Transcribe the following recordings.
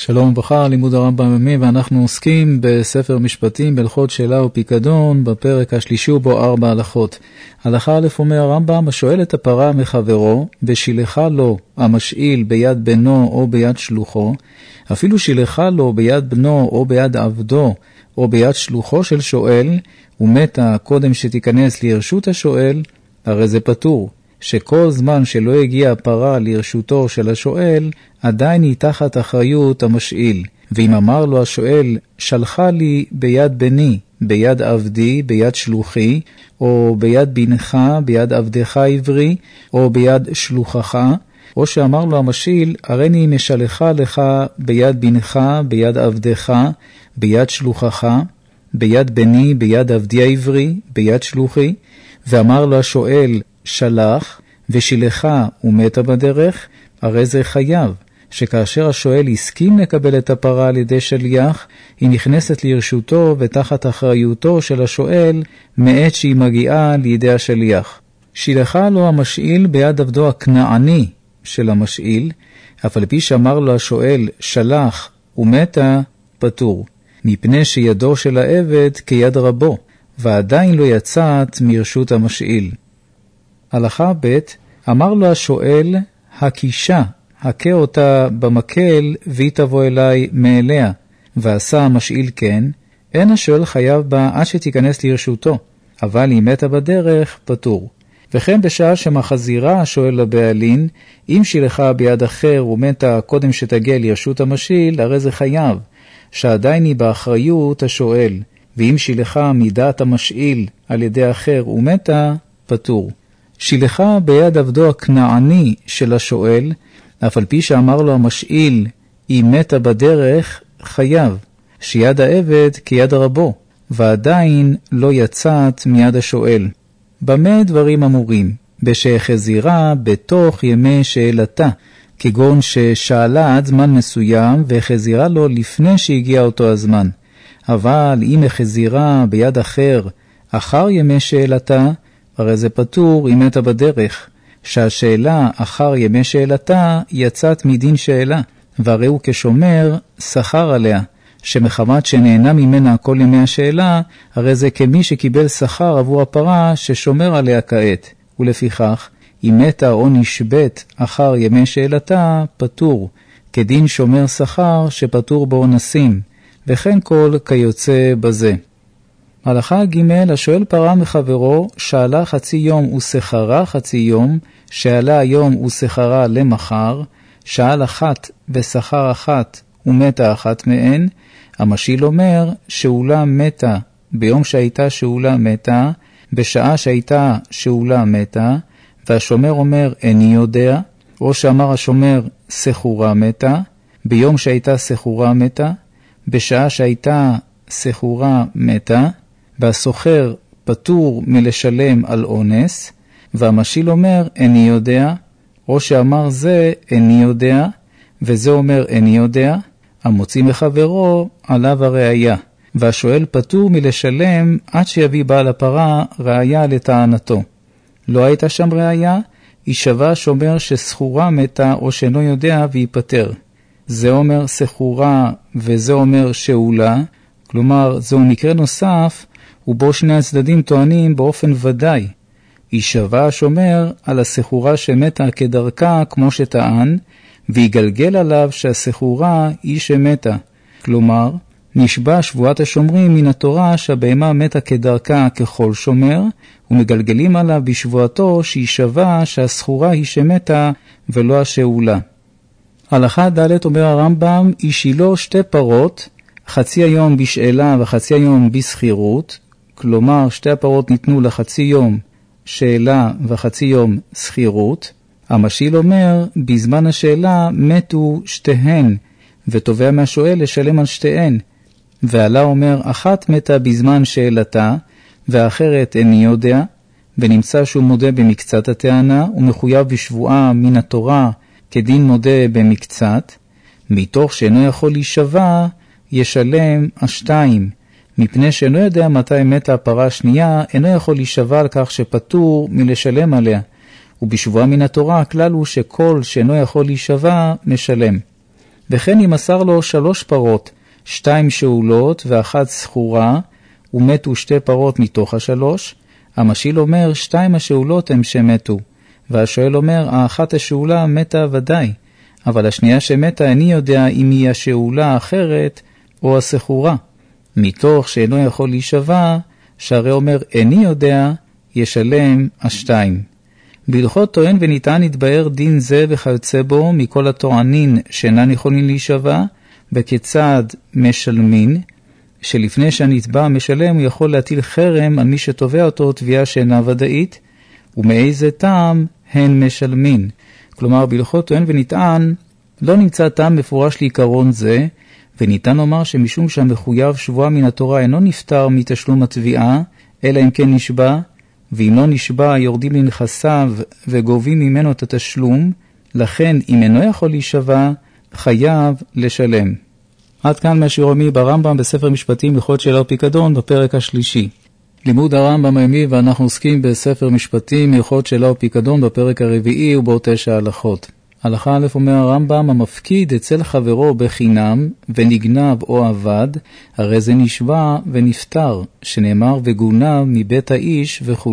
שלום וברכה, לימוד הרמב"ם יומי, ואנחנו עוסקים בספר משפטים בהלכות שאלה ופיקדון, בפרק השלישי ובו 4 הלכות. הלכה א' אומר הרמב"ם, השואל את הפרה מחברו, ושילחה לו המשאיל ביד בנו או ביד שלוחו, אפילו שילחה לו ביד בנו או ביד עבדו או ביד שלוחו של שואל, ומתה קודם שתיכנס לרשות השואל, הרי זה פטור. שכל זמן שלא הגיע הפרה לרשותו של השואל, עדיין היא תחת אחריות המשאיל. ואם אמר לו השואל, שלחה לי ביד בני, ביד עבדי, ביד שלוחי, או ביד בנך, ביד עבדך עברי, או ביד שלוחך, או שאמר לו המשאיל, הריני משלחה לך ביד בנך, ביד עבדך, ביד שלוחך, ביד בני, ביד עבדי העברי, ביד שלוחי, ואמר לו השואל, שלח ושילחה ומתה בדרך, הרי זה חייב, שכאשר השואל הסכים לקבל את הפרה על ידי שליח, היא נכנסת לרשותו ותחת אחריותו של השואל מעת שהיא מגיעה לידי השליח. שילחה לו המשאיל ביד עבדו הכנעני של המשאיל, אף על פי שאמר לו השואל שלח ומתה, פטור, מפני שידו של העבד כיד רבו, ועדיין לא יצאת מרשות המשאיל. הלכה ב' אמר לו השואל, הקישה, הכה אותה במקל והיא תבוא אליי מאליה, ועשה המשאיל כן, אין השואל חייב בה עד שתיכנס לרשותו, אבל היא מתה בדרך, פטור. וכן בשעה שמחזירה השואל לבעלין, אם שילחה ביד אחר ומתה קודם שתגיע לרשות המשאיל, הרי זה חייב, שעדיין היא באחריות השואל, ואם שילחה מדעת המשאיל על ידי אחר ומתה, פטור. שילחה ביד עבדו הכנעני של השואל, אף על פי שאמר לו המשאיל, היא מתה בדרך, חייב, שיד העבד כיד רבו, ועדיין לא יצאת מיד השואל. במה דברים אמורים? בשהחזירה בתוך ימי שאלתה, כגון ששאלה עד זמן מסוים והחזירה לו לפני שהגיע אותו הזמן. אבל אם החזירה ביד אחר ימי שאלתה, הרי זה פטור אם מתה בדרך, שהשאלה אחר ימי שאלתה יצאת מדין שאלה, והרי הוא כשומר שכר עליה, שמחמת שנהנה ממנה כל ימי השאלה, הרי זה כמי שקיבל שכר עבור הפרה ששומר עליה כעת, ולפיכך, אם מתה או נשבט אחר ימי שאלתה, פטור, כדין שומר שכר שפטור באונסים, וכן כל כיוצא בזה. הלכה ג' השואל פרה מחברו, שאלה חצי יום ושכרה חצי יום, שאלה היום ושכרה למחר, שאל אחת ושכר אחת ומתה אחת מהן, המשאיל אומר שאולה מתה ביום שהייתה שאולה מתה, בשעה שהייתה שאולה מתה, והשומר אומר איני יודע, או שאמר השומר סחורה מתה, ביום שהייתה סחורה מתה, בשעה שהייתה סחורה מתה, והסוחר פטור מלשלם על אונס, והמשאיל אומר איני יודע, או שאמר זה איני יודע, וזה אומר איני יודע, המוציא מחברו עליו הראיה, והשואל פטור מלשלם עד שיביא בעל הפרה ראיה לטענתו. לא הייתה שם ראיה, יישבע שומר שסחורה מתה או שאינו יודע ויפטר. זה אומר סחורה וזה אומר שאולה, כלומר זהו מקרה נוסף, ובו שני הצדדים טוענים באופן ודאי. יישבע השומר על הסחורה שמתה כדרכה כמו שטען, ויגלגל עליו שהסחורה היא שמתה. כלומר, נשבע שבועת השומרים מן התורה שהבהמה מתה כדרכה ככל שומר, ומגלגלים עליו בשבועתו שישבע שהסחורה היא שמתה ולא השאולה. הלכה ד' אומר הרמב"ם, ישילו 2 פרות, חצי היום בשאלה וחצי היום בסחירות, כלומר 2 הפרות ניתנו לחצי יום שאלה וחצי יום סחירות. המשאיל אומר, בזמן השאלה מתו 2, ותובע מהשואל לשלם על 2. ועלה אומר, אחת מתה בזמן שאלתה, והאחרת איני יודע, ונמצא שהוא מודה במקצת הטענה, ומחויב בשבועה מן התורה כדין מודה במקצת, מתוך שאינו יכול להישבע, ישלם 2, מפני שאינו יודע מתי מתה הפרה השנייה, אינו יכול להישבע על כך שפטור מלשלם עליה, ובשבועה מן התורה הכלל הוא שכל שאינו יכול להישבע משלם. וכן ימסר לו 3 פרות, 2 שאולות ו1 סחורה, ומתו 2 פרות מתוך 3. המשיל אומר 2 השאולות הם שמתו, והשואל אומר 1 השאולה מתה ודאי, אבל השנייה שמתה איני יודע אם היא השאולה האחרת או הסחורה. מתוך שאינו יכול להישבע, שהרי אומר איני יודע, ישלם 2. בהלכות טוען וניתן יתבאר דין זה וכיוצא בו מכל הטוענין שאינן יכולים להישבע, וכיצד משלמין, שלפני שהנתבע משלם הוא יכול להטיל חרם על מי שתובע אותו תביעה שאינה ודאית, ומאיזה טעם הן משלמין. כלומר, בהלכות טוען וניתן לא נמצא טעם מפורש לעיקרון זה, וניתן לומר שמשום שהמחויב שבועה מן התורה אינו נפטר מתשלום התביעה, אלא אם כן נשבע, ואם לא נשבע יורדים לנכסיו וגובים ממנו את התשלום, לכן אם אינו יכול להישבע, חייב לשלם. עד כאן מהשיעור היומי ברמב"ם בספר משפטים הלכות שאלה ופיקדון בפרק השלישי. לימוד הרמב"ם היומי ואנחנו עוסקים בספר משפטים הלכות שאלה ופיקדון בפרק הרביעי ובו 9 הלכות. הלכה א' אומר הרמב"ם, המפקיד אצל חברו בחינם ונגנב או עבד, הרי זה נשבע ונפטר, שנאמר וגונב מבית האיש וכו',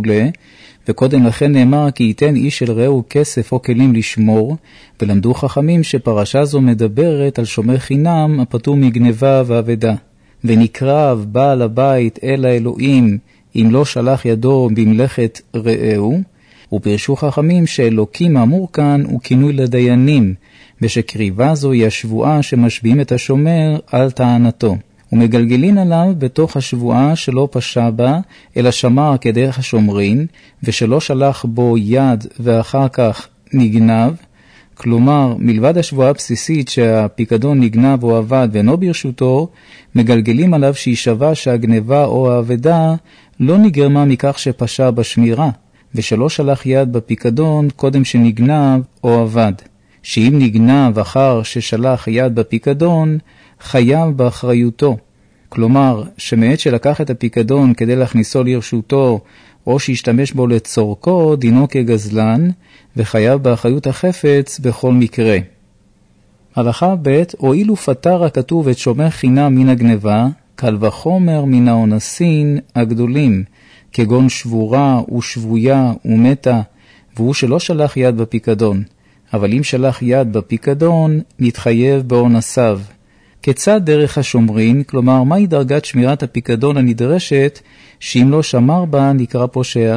וקודם לכן נאמר כי ייתן איש של רעהו כסף או כלים לשמור, ולמדו חכמים שפרשה זו מדברת על שומר חינם הפטור מגנבה ועבדה. ונקרב בעל הבית אל האלוהים אם לא שלח ידו במלאכת רעהו, ופרשו חכמים שאלוקים האמור כאן הוא כינוי לדיינים, ושקריבה זו היא השבועה שמשביעים את השומר על טענתו. ומגלגלין עליו בתוך השבועה שלא פשע בה, אלא שמר כדרך השומרין, ושלא שלח בו יד ואחר כך נגנב. כלומר, מלבד השבועה הבסיסית שהפיקדון נגנב או עבד ואינו ברשותו, מגלגלים עליו שישבע שהגנבה או העבדה לא נגרמה מכך שפשע בשמירה, ושלא שלח יד בפיקדון קודם שנגנב או עבד. שאם נגנב אחר ששלח יד בפיקדון, חייב באחריותו. כלומר, שמעת שלקח את הפיקדון כדי להכניסו לרשותו, או שישתמש בו לצורכו, דינו כגזלן, וחייב באחריות החפץ בכל מקרה. הלכה ב' הואילו פטר הכתוב את שומר חינם מן הגנבה, קל וחומר מן האונסין הגדולים, כגון שבורה ושבויה ומתה, והוא שלא שלח יד בפיקדון. אבל אם שלח יד בפיקדון, נתחייב באונסיו. כיצד דרך השומרין, כלומר, מהי דרגת שמירת הפיקדון הנדרשת, שאם לא שמר בה נקרא פושע?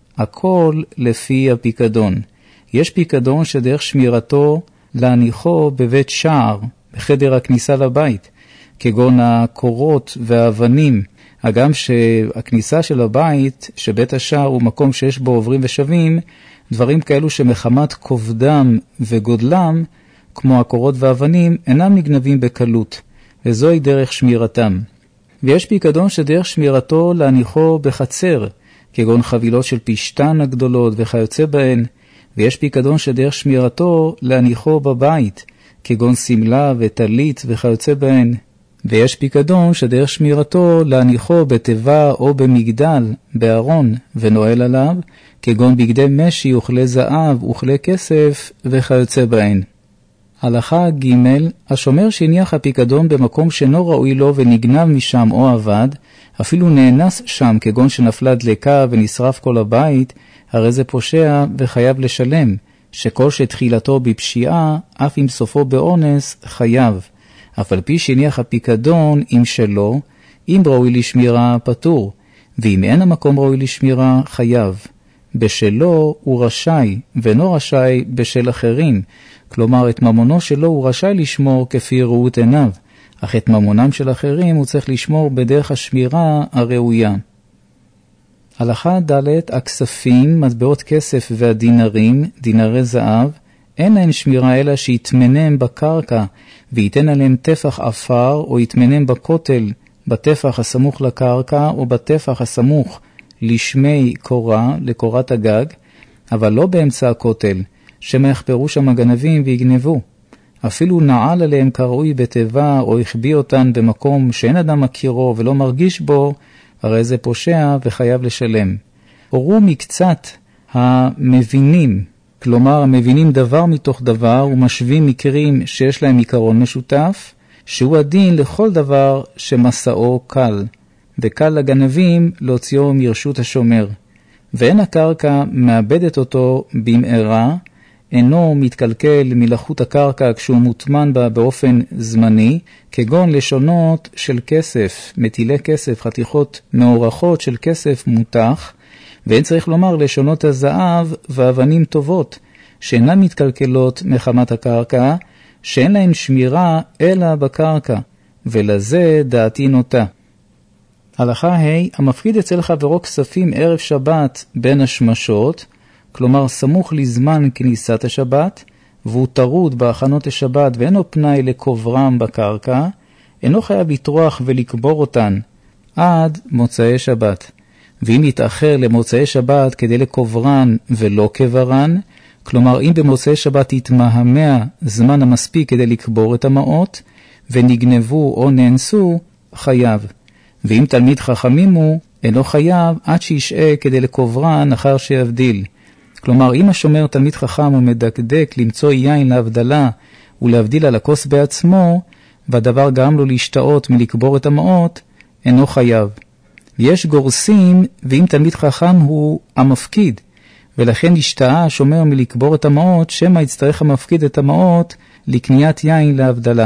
הכל לפי הפיקדון. יש פיקדון שדרך שמירתו להניחו בבית שער, בחדר הכניסה לבית, כגון הקורות והאבנים, הגם שהכניסה של הבית, שבית השער הוא מקום שיש בו עוברים ושבים, דברים כאלו שמחמת כובדם וגודלם, כמו הקורות והאבנים, אינם נגנבים בקלות, וזוהי דרך שמירתם. ויש פיקדון שדרך שמירתו להניחו בחצר, כגון חבילות של פשטן הגדולות וכיוצא בהן, ויש פיקדון שדרך שמירתו להניחו בבית, כגון סמלה וטלית וכיוצא בהן. ויש פיקדון שדרך שמירתו להניחו בתיבה או במגדל, בארון ונועל עליו, כגון בגדי משי וכלי זהב וכלי כסף וכיוצא בהן. הלכה ג' השומר שהניח הפיקדון במקום שאינו ראוי לו ונגנב משם או עבד, אפילו נאנס שם כגון שנפלה דלקה ונשרף כל הבית, הרי זה פושע וחייב לשלם, שכל שתחילתו בפשיעה, אף אם סופו באונס, חייב. אף על פי שהניח הפיקדון אם שלו, אם ראוי לשמירה פטור, ואם אין המקום ראוי לשמירה חייב. בשלו הוא רשאי, ואינו רשאי בשל אחרים, כלומר את ממונו שלו הוא רשאי לשמור כפי ראות עיניו, אך את ממונם של אחרים הוא צריך לשמור בדרך השמירה הראויה. הלכה ד' הכספים, מטבעות כסף והדינרים, דינרי זהב, אין להם שמירה אלא שיתמנם בקרקע וייתן עליהם טפח אפר, או יתמנם בכותל בטפח הסמוך לקרקע או בטפח הסמוך לשמי קורה, לקורת הגג, אבל לא באמצע הכותל, שמא יחפרו שם הגנבים ויגנבו. אפילו נעל עליהם כראוי בתיבה או החביא אותן במקום שאין אדם מכירו ולא מרגיש בו, הרי זה פושע וחייב לשלם. הורו מקצת המבינים כלומר מבינים דבר מתוך דבר ומשווים מקרים שיש להם עיקרון משותף, שהוא הדין לכל דבר שמסעו קל, וקל לגנבים להוציאו מרשות השומר. ואין הקרקע מאבדת אותו במהרה, אינו מתקלקל מלחות הקרקע כשהוא מוטמן בה באופן זמני, כגון לשונות של כסף, מטילי כסף, חתיכות מאורחות של כסף מותח, ואין צריך לומר לשונות הזהב ואבנים טובות, שאינן מתקלקלות מחמת הקרקע, שאין להן שמירה אלא בקרקע, ולזה דעתי נוטה. הלכה ה' המפקיד אצל חברו כספים ערב שבת בין השמשות, כלומר סמוך לזמן כניסת השבת, והוא טרוד בהכנות השבת ואינו פנאי לקוברם בקרקע, אינו חייב לטרוח ולקבור אותן עד מוצאי שבת. ואם יתאחר למוצאי שבת כדי לקוברן ולא קברן, כלומר אם במוצאי שבת יתמהמה זמן המספיק כדי לקבור את המעות, ונגנבו או נאנסו, חייב. ואם תלמיד חכמים הוא, אינו חייב עד שישעה כדי לקוברן אחר שיבדיל. כלומר, אם השומר תלמיד חכם ומדקדק למצוא יין להבדלה ולהבדיל על הכוס בעצמו, והדבר גרם לו להשתאות מלקבור את המעות, אינו חייב. יש גורסים, ואם תלמיד חכם הוא המפקיד, ולכן השתאה השומר מלקבור את המעות, שמא יצטרך המפקיד את המעות לקניית יין להבדלה.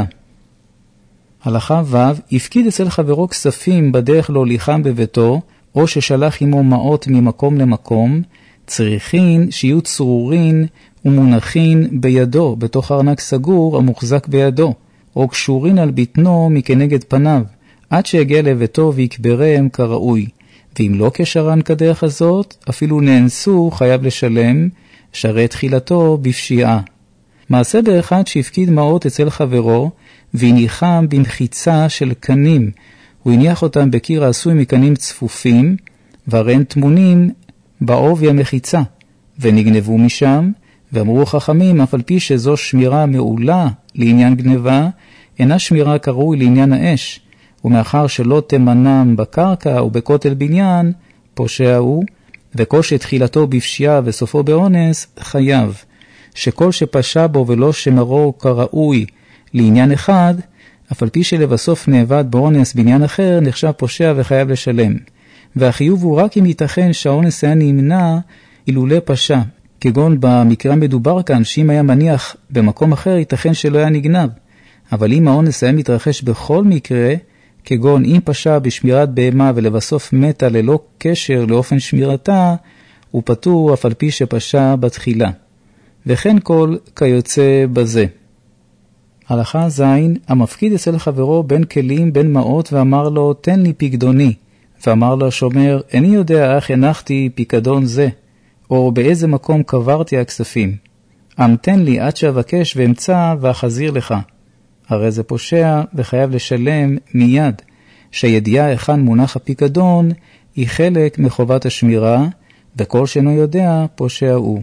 הלכה ו' הפקיד אצל חברו כספים בדרך להוליכם בביתו, או ששלח עמו מעות ממקום למקום, צריכין שיהיו צרורין ומונחין בידו, בתוך ארנק סגור המוחזק בידו, או קשורין על בטנו מכנגד פניו, עד שיגיע לביתו ויקברם כראוי. ואם לא כשרן כדרך הזאת, אפילו נאנסו חייב לשלם, שרי תחילתו בפשיעה. מעשה באחד שהפקיד מעות אצל חברו, והניחם במחיצה של קנים. הוא הניח אותם בקיר העשוי מקנים צפופים, והרן תמונים בעובי המחיצה, ונגנבו משם, ואמרו חכמים, אף על פי שזו שמירה מעולה לעניין גנבה, אינה שמירה קרוי לעניין האש, ומאחר שלא תמנם בקרקע או בכותל בניין, פושע הוא, וכל שתחילתו בפשיעה וסופו באונס, חייב, שכל שפשע בו ולא שמרו כראוי לעניין אחד, אף על פי שלבסוף נאבד באונס בעניין אחר, נחשב פושע וחייב לשלם. והחיוב הוא רק אם ייתכן שהאונס היה נמנע אילולא פשע, כגון במקרה מדובר כאן שאם היה מניח במקום אחר ייתכן שלא היה נגנב. אבל אם האונס היה מתרחש בכל מקרה, כגון אם פשע בשמירת בהמה ולבסוף מתה ללא קשר לאופן שמירתה, הוא פטור אף על פי שפשע בתחילה. וכן כל כיוצא בזה. הלכה ז' המפקיד אצל חברו בין כלים בין מעות ואמר לו תן לי פיקדוני, ואמר לו השומר איני יודע איך הנחתי פיקדון זה, או באיזה מקום קברתי הכספים. תן לי עד שאבקש ואמצא ואחזיר לך. הרי זה פושע וחייב לשלם מיד, שהידיעה היכן מונח הפיקדון היא חלק מחובת השמירה, וכל שאינו יודע פושע הוא.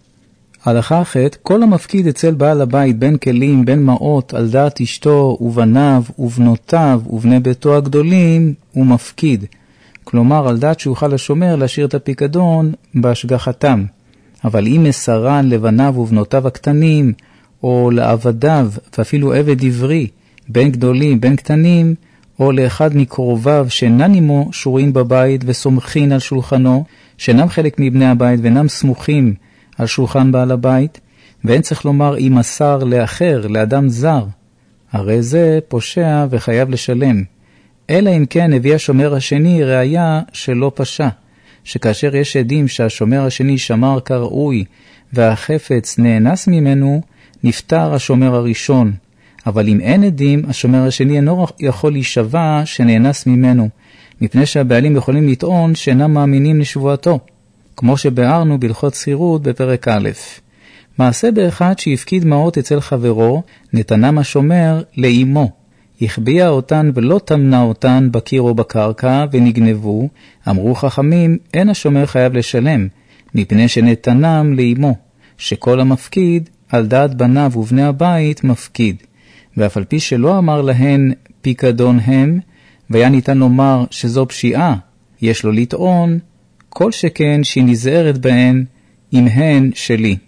הלכה ח' כל המפקיד אצל בעל הבית בין כלים בין מעות על דעת אשתו ובניו ובנותיו ובני ביתו הגדולים הוא מפקיד, כלומר על דעת שאוכל השומר להשאיר את הפיקדון בהשגחתם. אבל אם מסרן לבניו ובנותיו הקטנים או לעבדיו ואפילו עבד עברי בין גדולים בין קטנים, או לאחד מקרוביו שאינן עמו שורים בבית וסומכין על שולחנו, שאינם חלק מבני הבית ואינם סמוכים על שולחן בעל הבית, ואין צריך לומר אם מסר לאחר, לאדם זר, הרי זה פושע וחייב לשלם. אלא אם כן הביא השומר השני ראיה שלא פשע, שכאשר יש עדים שהשומר השני שמר כראוי והחפץ נאנס ממנו, נפטר השומר הראשון. אבל אם אין עדים, השומר השני אינו יכול להישבע שנאנס ממנו, מפני שהבעלים יכולים לטעון שאינם מאמינים לשבועתו, כמו שבארנו בהלכות שכירות בפרק א'. מעשה באחד שהפקיד מעות אצל חברו, נתנם השומר לאמו. החביאה אותן ולא תמנע אותן בקיר או בקרקע ונגנבו, אמרו חכמים, אין השומר חייב לשלם, מפני שנתנם לאמו, שכל המפקיד על דעת בניו ובני הבית מפקיד. ואף על פי שלא אמר להן פיקדון הם, והיה ניתן לומר שזו פשיעה, יש לו לטעון, כל שכן שהיא נזהרת בהן, אם הן שלי.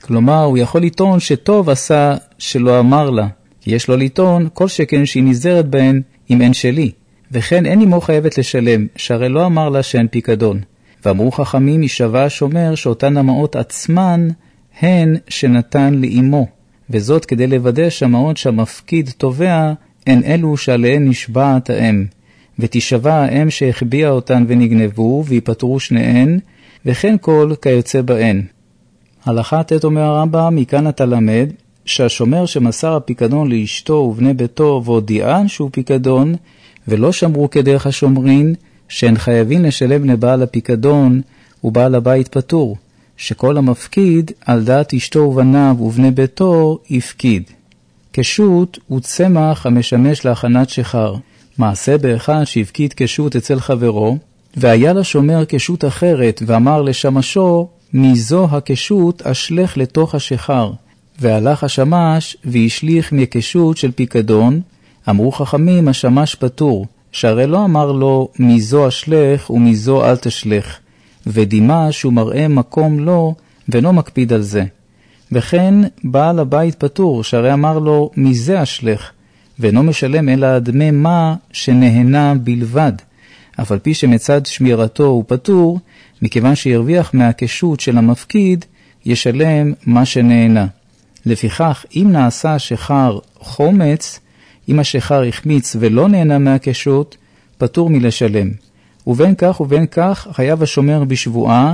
כלומר, הוא יכול לטעון שטוב עשה שלא אמר לה, כי יש לו לטעון כל שכן שהיא נזרת בהן אם אין שלי, וכן אין אמו חייבת לשלם, שהרי לא אמר לה שאין פיקדון. ואמרו חכמים, יישבע השומר שאותן המעות עצמן הן שנתן לאמו, וזאת כדי לוודא שהמעות שהמפקיד תובע הן אלו שעליהן נשבעת האם, ותישבע האם שהחביאה אותן ונגנבו, ויפטרו שניהן, וכן כל כיוצא בהן. הלכה ט' אומר הרמב"ם, מכאן אתה למד שהשומר שמסר הפיקדון לאשתו ובני ביתו והודיען שהוא פיקדון, ולא שמרו כדרך השומרין, שהן חייבים לשלם לבעל הפיקדון ובעל הבית פטור, שכל המפקיד על דעת אשתו ובניו ובני ביתו יפקיד. קשות הוא צמח המשמש להכנת שחר. מעשה באחד שהפקיד קשות אצל חברו, והיה לשומר קשות אחרת, ואמר לשמשו, מזו הקשות אשלך לתוך השחר. והלך השמש והשליך מקשות של פיקדון. אמרו חכמים, השמש פטור, שהרי לא אמר לו מזו אשלך ומזו אל תשלך, ודימה שהוא מראה מקום לו ולא מקפיד על זה. וכן בעל הבית פטור, שהרי אמר לו מזה אשלך, ואינו משלם אלא דמי מה שנהנה בלבד, אף על פי שמצד שמירתו הוא פטור, מכיוון שירוויח מהקשות של המפקיד, ישלם מה שנהנה. לפיכך, אם נעשה שחר חומץ, אם השחר החמיץ ולא נהנה מהקשות, פטור מלשלם. ובין כך ובין כך חייב השומר בשבועה,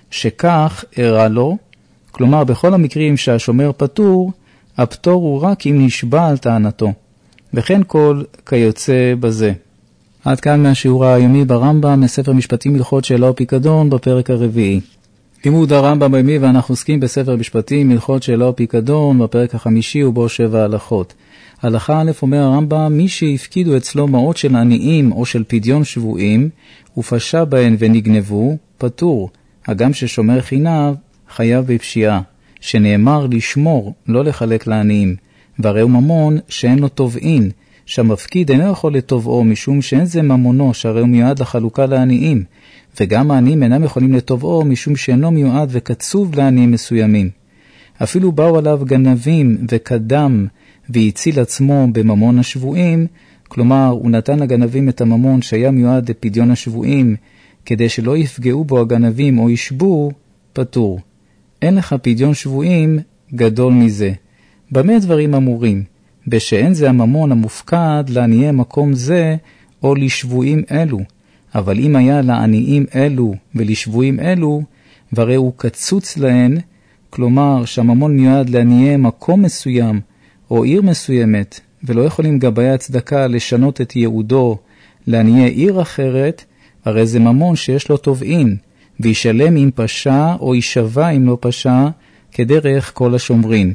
שכך הראה לו, כלומר בכל המקרים שהשומר פטור, הפטור הוא רק אם נשבע על טענתו. וכן כל כיוצא בזה. עד כאן מהשיעור היומי ברמב"ם, מספר משפטים הלכות שאלה ופיקדון בפרק הרביעי. לימוד הרמב"ם היומי, ואנחנו עוסקים בספר משפטים הלכות שאלה ופיקדון בפרק החמישי ובו 7 הלכות. הלכה א' אומר הרמב"ם, מי שהפקידו אצלו מעות של עניים או של פדיון שבויים, ופשע בהן ונגנבו, פטור. הגם ששומר חיניו חייב בפשיעה, שנאמר לשמור, לא לחלק לעניים. והרי הוא ממון שאין לו תובעין, שהמפקיד אינו יכול לתובעו, משום שאין זה ממונו, שהרי הוא מיועד לחלוקה לעניים, וגם העניים אינם יכולים לתובעו, משום שאינו מיועד וקצוב לעניים מסוימים. אפילו באו עליו גנבים וקדם והציל עצמו בממון השבויים, כלומר הוא נתן לגנבים את הממון שהיה מיועד לפדיון השבויים, כדי שלא יפגעו בו הגנבים או ישבו, פטור. אין לך פדיון שבויים גדול מזה. במה דברים אמורים? בשאין זה הממון המופקד לעניי מקום זה או לשבויים אלו. אבל אם היה לעניים אלו ולשבויים אלו, והרי הוא קצוץ להן, כלומר שהממון מיועד לעניי מקום מסוים או עיר מסוימת, ולא יכולים גבאי הצדקה לשנות את ייעודו לעניי עיר אחרת, הרי זה ממון שיש לו תובעין, וישלם אם פשע או ישבע אם לא פשע, כדרך כל השומרין.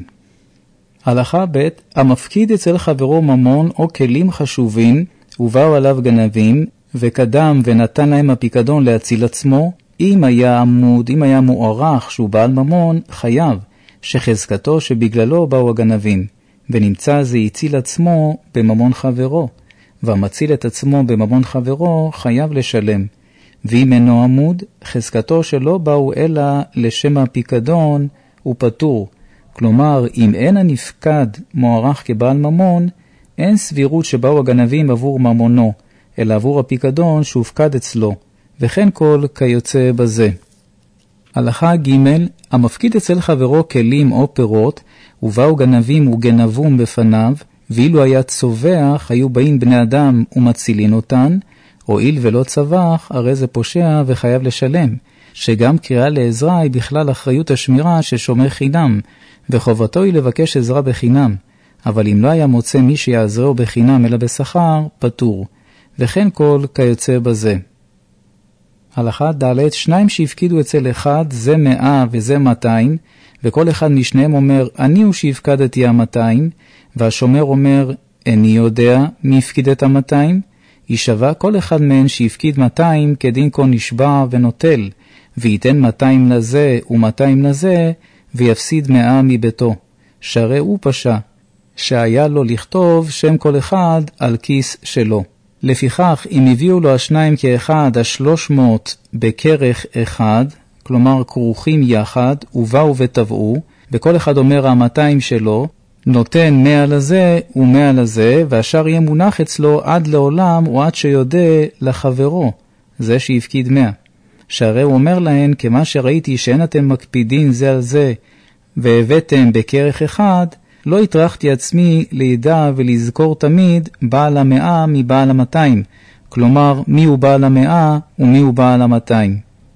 הלכה ב' המפקיד אצל חברו ממון או כלים חשובים, ובאו עליו גנבים, וקדם ונתן להם הפיקדון להציל עצמו, אם היה עמוד, אם היה מוערך שהוא בעל ממון, חייב, שחזקתו שבגללו באו הגנבים, ונמצא זה הציל עצמו בממון חברו, והמציל את עצמו בממון חברו חייב לשלם. ואם אינו עמוד, חזקתו שלא באו אלא לשם הפיקדון הוא פטור. כלומר, אם אין הנפקד מוערך כבעל ממון, אין סבירות שבאו הגנבים עבור ממונו, אלא עבור הפיקדון שהופקד אצלו, וכן כל כיוצא בזה. הלכה ג' המפקיד אצל חברו כלים או פירות, ובאו גנבים וגנבום בפניו, ואילו היה צובח, היו באים בני אדם ומצילין אותן, הואיל ולא צבח, הרי זה פושע וחייב לשלם, שגם קריאה לעזרה היא בכלל אחריות השמירה ששומר חינם, וחובתו היא לבקש עזרה בחינם, אבל אם לא היה מוצא מי שיעזרו בחינם אלא בשכר, פטור, וכן כל כיוצא בזה. הלכה ד' שניים שהפקידו אצל אחד, זה 100 וזה 200, וכל אחד משניהם אומר, אני הוא שהפקדתי 200, והשומר אומר, איני יודע מי הפקיד את 200, יישבע כל אחד מהן שהפקיד 200 כדין כל נשבע ונוטל, וייתן 200 לזה ו200 לזה, ויפסיד 100 מביתו. שהרי הוא פשע, שהיה לו לכתוב שם כל אחד על כיס שלו. לפיכך, אם הביאו לו השניים כאחד, 300 בכרך אחד, כלומר כרוכים יחד, ובאו וטבעו, וכל אחד אומר 200 שלו, נותן 100 לזה ו100 לזה, והשאר יהיה מונח אצלו עד לעולם או עד שיודע לחברו, זה שהפקיד 100. שהרי הוא אומר להן, כמה שראיתי שאין אתם מקפידים זה על זה, והבאתם בכרך אחד, לא הטרחתי עצמי לידע ולזכור תמיד בעל 100 מבעל 200, כלומר מי הוא בעל 100 ומי הוא בעל 200.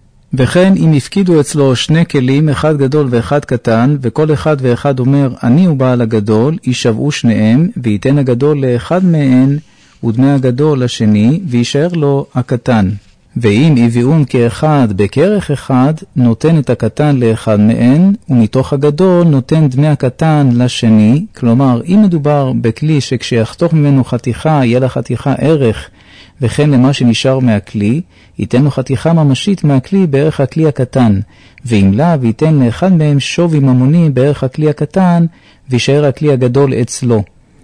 וכן אם הפקידו אצלו שני כלים, אחד גדול ואחד קטן, וכל אחד ואחד אומר אני הוא בעל הגדול, יישבעו שניהם, וייתן הגדול לאחד מהן ודמי הגדול לשני, וישאר לו הקטן. ואם הביאום כאחד בכרך אחד, נותן את הקטן לאחד מהן, ומתוך הגדול נותן דמי הקטן לשני. כלומר, אם מדובר בכלי שכשיחתוך ממנו חתיכה, יהיה לחתיכה ערך, וכן למה שנשאר מהכלי, ייתן לו חתיכה ממשית מהכלי בערך הכלי הקטן, ואם לא, וייתן לאחד מהם שווי ממוני בערך הכלי הקטן, וישאר הכלי הגדול אצלו.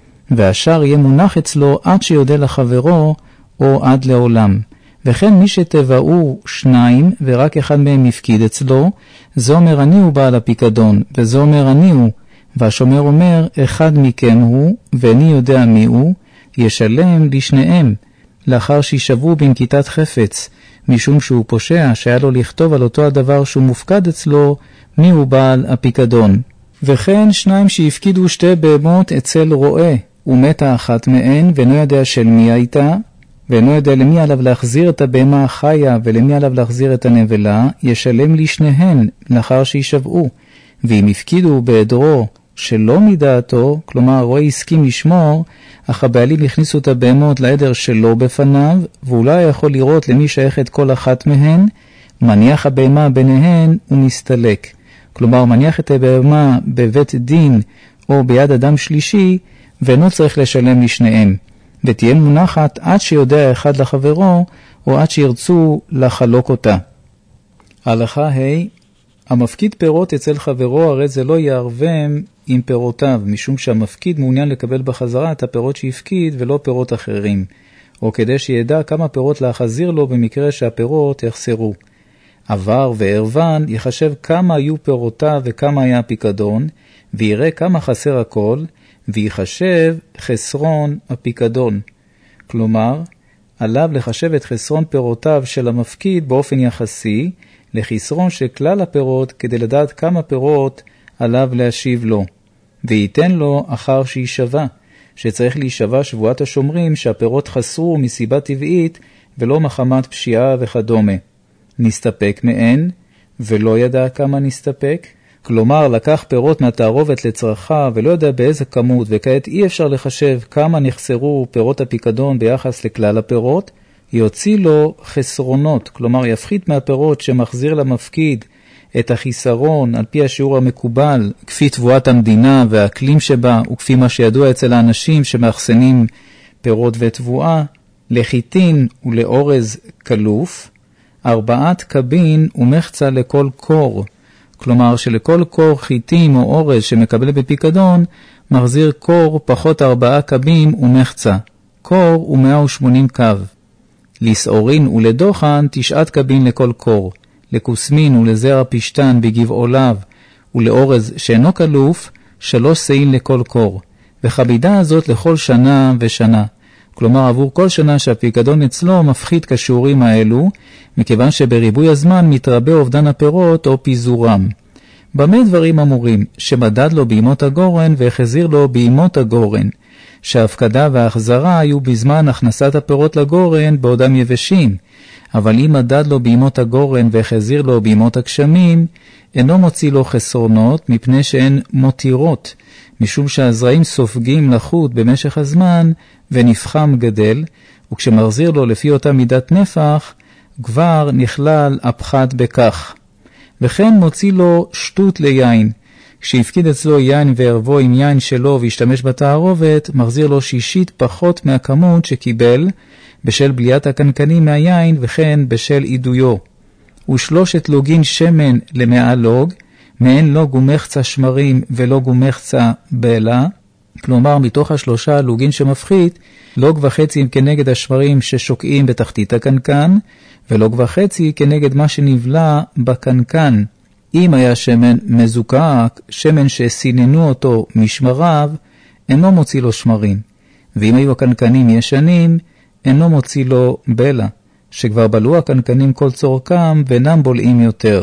והשאר יהיה מונח אצלו עד שיודע לחברו, או עד לעולם. וכן מי שתבעו שניים ורק אחד מהם יפקיד אצלו, זה אומר אני הוא בעל הפיקדון, וזה אומר אני הוא, והשומר אומר אחד מכם הוא, ואני יודע מי הוא, ישלם לשניהם, לאחר שישבו בנקיטת חפץ, משום שהוא פושע שהיה לו לכתוב על אותו הדבר שהוא מופקד אצלו, מי הוא בעל הפיקדון. וכן שניים שהפקידו שתי בהמות אצל רועה, ומתה אחת מהן, ואינו יודע של מי הייתה, ואינו יודע למי עליו להחזיר את הבהמה החיה ולמי עליו להחזיר את הנבלה, ישלם לשניהן לאחר שישבעו. ואם הפקידו בעדרו שלא מדעתו, כלומר הרועה הסכים לשמור, אך הבעלים הכניסו את הבהמות לעדר שלא בפניו, ואולי יכול לראות למי שייכת כל אחת מהן, מניח הבהמה ביניהן ומסתלק. כלומר מניח את הבהמה בבית דין או ביד אדם שלישי, ואינו צריך לשלם לשניהם. ותהיה מונחת עד שיודע אחד לחברו, או עד שירצו לחלוק אותה. הלכה ה' המפקיד פירות אצל חברו, הרי זה לא יערבם עם פירותיו, משום שהמפקיד מעוניין לקבל בחזרה את הפירות שהפקיד ולא פירות אחרים, או כדי שידע כמה פירות להחזיר לו במקרה שהפירות יחסרו. עבר וערבן יחשב כמה היו פירותיו וכמה היה הפיקדון, ויראה כמה חסר הכל, ויחשב חסרון הפיקדון. כלומר, עליו לחשב את חסרון פירותיו של המפקיד באופן יחסי, לחסרון של כלל הפירות כדי לדעת כמה פירות עליו להשיב לו. וייתן לו אחר שישבע, שצריך להישבע שבועת השומרים שהפירות חסרו מסיבה טבעית ולא מחמת פשיעה וכדומה. נסתפק מהן, ולא ידע כמה נסתפק, כלומר לקח פירות מהתערובת לצרכה ולא יודע באיזה כמות, וכעת אי אפשר לחשב כמה נחסרו פירות הפיקדון ביחס לכלל הפירות, יוציא לו חסרונות, כלומר יפחית מהפירות שמחזיר למפקיד את החיסרון על פי השיעור המקובל, כפי תבואת המדינה והאקלים שבה, וכפי מה שידוע אצל האנשים שמאחסנים פירות ותבואה, לחיטין ולאורז קלוף, 4 קבין ומחצה לכל קור, כלומר שלכל קור חיטים או אורז שמקבל בפיקדון, מחזיר קור פחות 4 קבים ומחצה. קור הוא 180 קו. לסעורין ולדוחן 9 קבין לכל קור. לקוסמין ולזרע פשטן בגבעוליו ולאורז שאינו קלוף 3 סעין לכל קור. וחבידה הזאת לכל שנה ושנה. כלומר עבור כל שנה שהפיקדון אצלו מפחית כשיעורים האלו, מכיוון שבריבוי הזמן מתרבה אובדן הפירות או פיזורם. במה דברים אמורים? שמדד לו בימות הגורן והחזיר לו בימות הגורן, שההפקדה וההחזרה היו בזמן הכנסת הפירות לגורן בעודם יבשים, אבל אם מדד לו בימות הגורן והחזיר לו בימות הגשמים, אינו מוציא לו חסרונות מפני שהן מותירות, משום שהזרעים סופגים לחוט במשך הזמן ונפחם גדל, וכשמחזיר לו לפי אותה מידת נפח, כבר נכלל הפחת בכך. וכן מוציא לו שטות ליין. כשהפקיד אצלו יין וערבו עם יין שלו והשתמש בתערובת, מחזיר לו 1/6 פחות מהכמות שקיבל, בשל בליית הקנקנים מהיין וכן בשל עידויו. ו3 לוגין שמן ל100 לוג, מהן לוג ומחצה שמרים ולוג ומחצה בלה, כלומר מתוך 3 לוגין שמפחית, לוג וחצי כנגד השמרים ששוקעים בתחתית הקנקן, ולוג וחצי כנגד מה שנבלה בקנקן. אם היה שמן מזוקק, שמן שסיננו אותו משמריו, אינו מוציא לו שמרים. ואם היו הקנקנים ישנים, אינו מוציא לו בלע, שכבר בלעו הקנקנים כל צורכם ואינם בולעים יותר.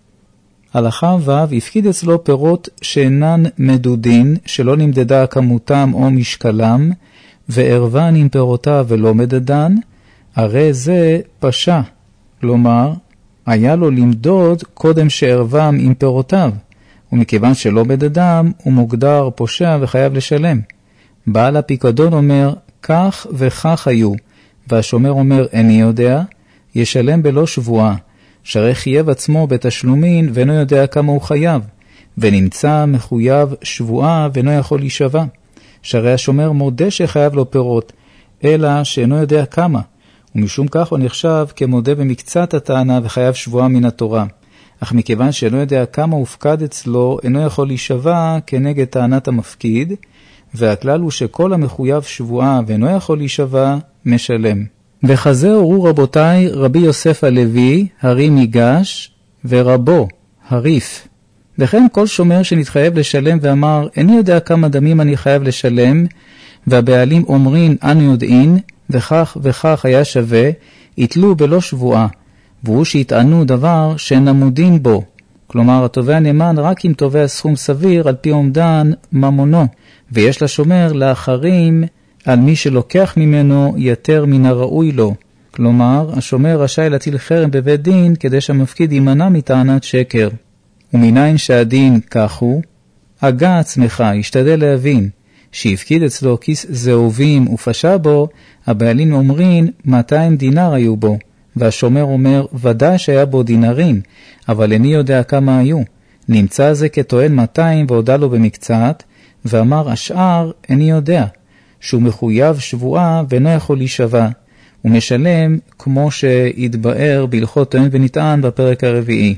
הלכה ו' הפקיד אצלו פירות שאינן מדודין, שלא נמדדה כמותם או משקלם, וערבן עם פירותיו ולא מדדן, הרי זה פשע. כלומר, היה לו למדוד קודם שערבם עם פירותיו, ומכיוון שלא מדדם, הוא מוגדר פושע וחייב לשלם. בעל הפיקדון אומר, כך וכך היו, והשומר אומר, איני יודע, ישלם בלא שבועה, שהרי חייב עצמו בתשלומין ואינו יודע כמה הוא חייב, ונמצא מחויב שבועה ואינו יכול להישבע, שהרי השומר מודה שחייב לו פירות, אלא שאינו יודע כמה, ומשום כך הוא נחשב כמודה במקצת הטענה וחייב שבועה מן התורה. אך מכיוון שאינו יודע כמה הופקד אצלו, אינו יכול להישבע כנגד טענת המפקיד, והכלל הוא שכל המחויב שבועה ואינו יכול להישבע, משלם. וכזה הורו רבותיי רבי יוסף הלוי, הרי מיגש, ורבו, הריף. וכן כל שומר שנתחייב לשלם ואמר, איני יודע כמה דמים אני חייב לשלם, והבעלים אומרים, אנו יודעים, וכך וכך היה שווה, יתלו בלא שבועה, והוא שיטענו דבר שאין עמודים בו. כלומר, התובע נאמן רק אם תובע סכום סביר על פי עומדן ממונו, ויש לשומר לאחרים על מי שלוקח ממנו יותר מן הראוי לו. כלומר, השומר רשאי להטיל חרם בבית דין כדי שהמפקיד יימנע מטענת שקר. ומניין שהדין כך הוא, הגע עצמך, ישתדל להבין, שהפקיד אצלו כיס זהובים ופשע בו, הבעלים אומרים 200 דינר היו בו, והשומר אומר ודאי שהיה בו דינרים, אבל איני יודע כמה היו. נמצא זה כטוען 200 והודע לו במקצת, ואמר השאר איני יודע, שהוא מחויב שבועה ואינו יכול להישבע, הוא משלם כמו שהתבאר בהלכות טוען ונטען בפרק הרביעי.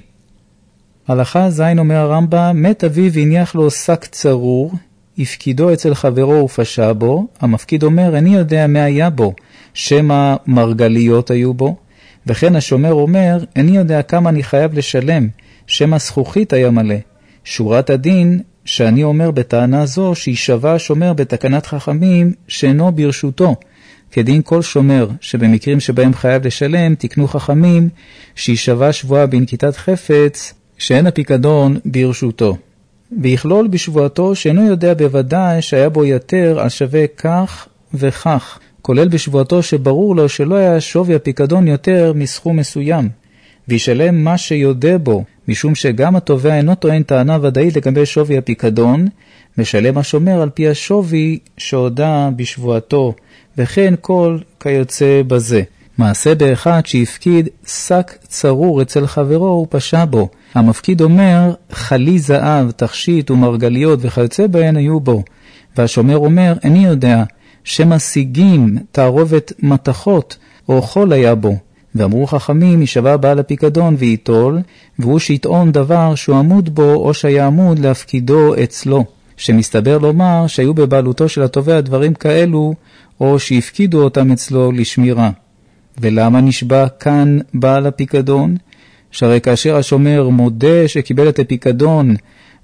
הלכה זין אומר הרמב"ם, מת אביו והניח לו שק צרור, הפקידו אצל חברו ופשע בו, המפקיד אומר איני יודע מה היה בו, שמה מרגליות היו בו, וכן השומר אומר איני יודע כמה אני חייב לשלם, שמה זכוכית היה מלא. שורת הדין שאני אומר בטענה זו שישבע השומר בתקנת חכמים שאינו ברשותו, כדין כל שומר שבמקרים שבהם חייב לשלם תקנו חכמים שישבע שבועה בנקיטת חפץ שאין הפיקדון ברשותו. ויכלול בשבועתו שאינו יודע בוודאי שהיה בו יותר על שווה כך וכך, כולל בשבועתו שברור לו שלא היה שווי הפיקדון יותר מסכום מסוים, וישלם מה שיודע בו, משום שגם התובע אינו טוען טענה ודאית לגבי שווי הפיקדון, משלם השומר על פי השווי שהודע בשבועתו, וכן כל כיוצא בזה. מעשה באחד שהפקיד שק צרור אצל חברו ופשע בו. המפקיד אומר, חלי זהב, תכשיט ומרגליות וכיוצא בהן היו בו. והשומר אומר, איני יודע, שמשיגים תערובת מתכות או חול היה בו. ואמרו חכמים, ישבע בעל הפיקדון ויטול, והוא שיטעון דבר שהוא עמוד בו או שהיה עמוד להפקידו אצלו. שמסתבר לומר שהיו בבעלותו של התובע דברים כאלו, או שהפקידו אותם אצלו לשמירה. ולמה נשבע כאן בעל הפיקדון? שהרי כאשר השומר מודה שקיבל את הפיקדון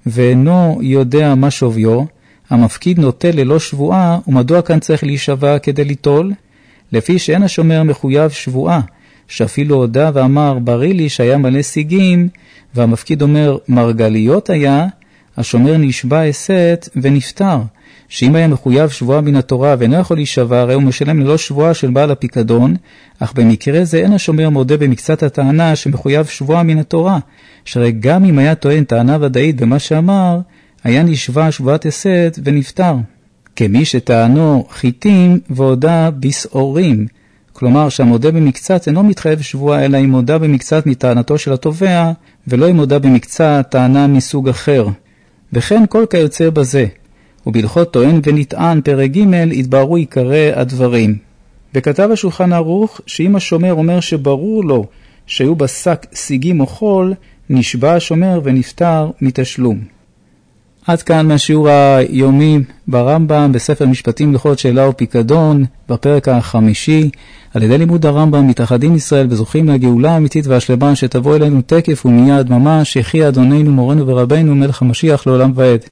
ואינו יודע מה שוויו, המפקיד נוטה ללא שבועה, ומדוע כאן צריך להישבע כדי ליטול? לפי שאין השומר מחויב שבועה, שאפילו הודע ואמר בריא לי שהיה מלא שיגים, והמפקיד אומר מרגליות היה, השומר נשבע הסת ונפטר, שאם היה מחויב שבועה מן התורה ואינו יכול להישבע, הרי הוא משלם ללא שבועה של בעל הפיקדון, אך במקרה זה אין השומר מודה במקצת הטענה שמחויב שבועה מן התורה, שהרי גם אם היה טוען טענה ודאית במה שאמר, היה נשבע שבועת הסת ונפטר. כמי שטענו חיטים והודע בסעורים, כלומר שהמודה במקצת אינו מתחייב שבועה, אלא אם מודה במקצת מטענתו של התובע, ולא אם מודה במקצת טענה מסוג אחר. וכן כל כיוצא בזה. ובהלכות טוען ונטען פרק ג' התבררו עיקרי הדברים. וכתב השולחן ערוך שאם השומר אומר שברור לו שהיו בשק שיגים או חול, נשבע השומר ונפטר מתשלום. עד כאן מהשיעור היומי ברמב"ם בספר משפטים הלכות שאלה ופיקדון בפרק החמישי. על ידי לימוד הרמב"ם מתאחדים ישראל וזוכים לגאולה האמיתית והשלמה שתבוא אלינו תקף ומיד ממש. יחי אדוננו מורנו ורבנו מלך המשיח לעולם ועד.